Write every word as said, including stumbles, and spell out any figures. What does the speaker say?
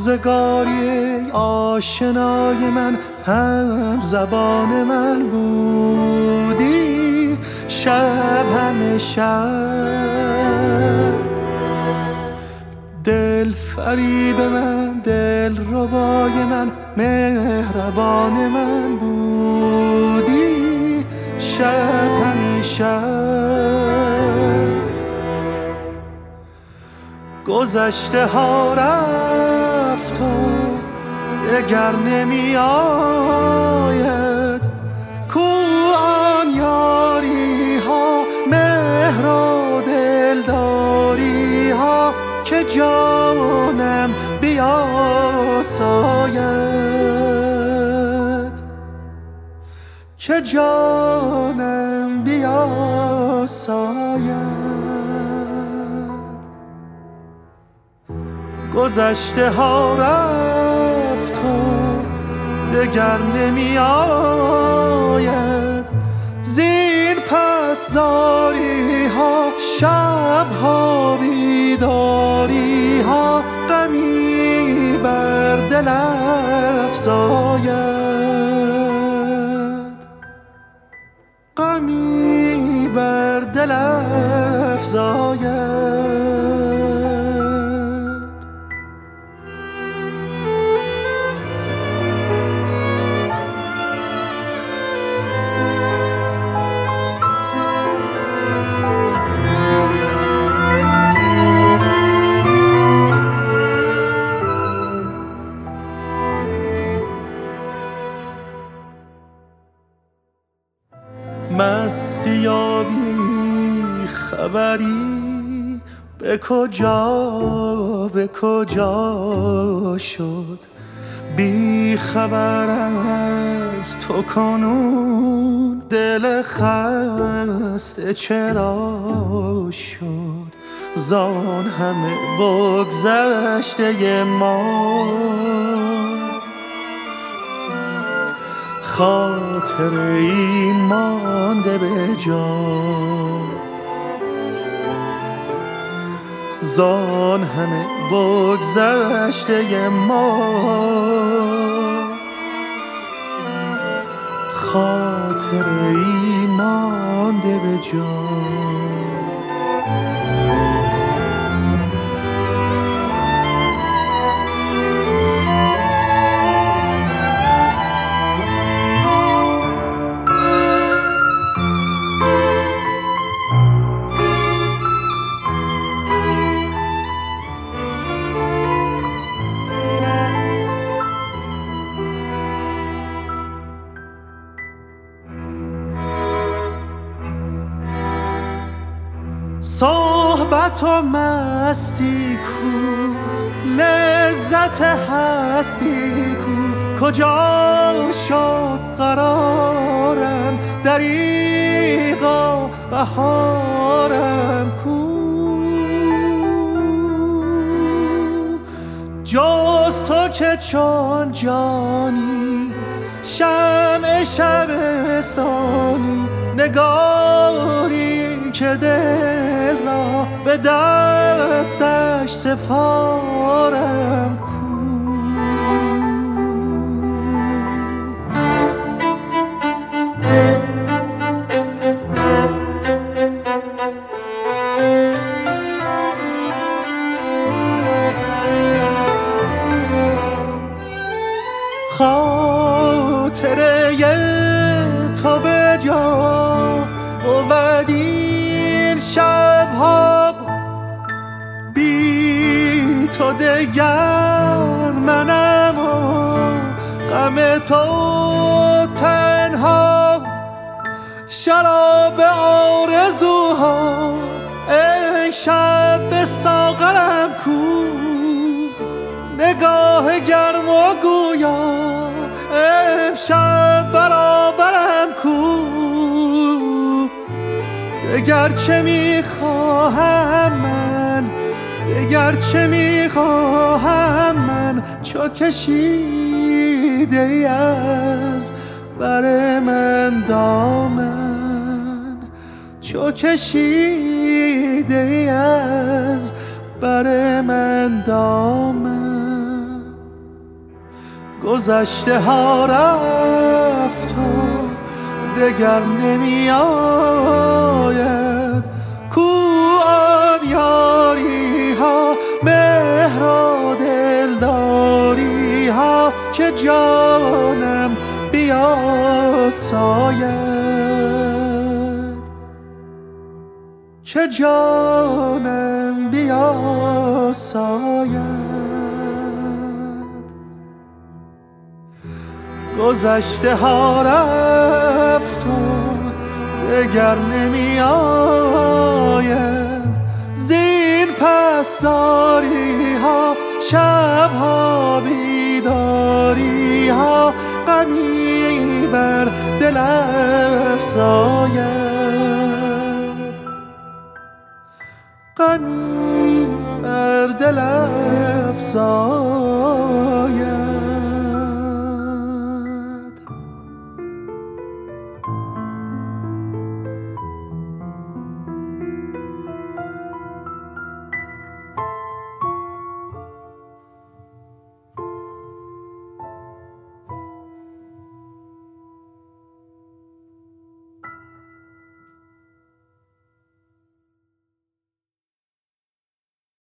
روزگاری آشنای من، هم زبان من بودی شب همه شب. دل فریب من، دل ربای من، مهربان من بودی شب همیشه. گذشته ها رفت و دگر نمی آید، کو آن یاری ها، مهر و دلداری ها که جانم بیاساید، که جانم بیاساید. گذشته ها رفت و دگر نمی آید، زین پس زاری ها، شب ها، بیداری ها، غمی بر دل افزاید، غمی بر دل افزاید. مستی یا بی خبری، به کجا به کجا شد؟ بی خبر از تو کنون دل خسته چرا شد؟ زان همه بگذشته ما خاطری مانده به جان، زان همه بگذشته ما خاطری مانده به جان. صحبت و مستی کو، لذت هستی کو، کجا شد قرارم، دریغا بهارم کو؟ جز تو که چون جانی، شمع شبستانی، نگاری که دل را به دستش سپارم کو؟ خاطره تو به جا بود این شبها، بی تو دگر منم و غم تو تنها. شراب آرزوها ای شب به ساغرم کو، نگاه گرم و گویا امشب برابرم کو؟ دگر چه میخواهم من، دگر چه میخواهم من، چو کشیده ای از بر من دامن، چو کشیده ای از بر من دامن. گذشته ها رفت و دگر نمی آید. کو آن یاری ها، مهر و دلداری ها که جانم بیاساید، که جانم بیاساید. گذشته ها رفت و دگر نمی آید. زین پس زاری ها، شب ها، بیداری ها غمی بر دل افزاید، غمی بر دل افزاید.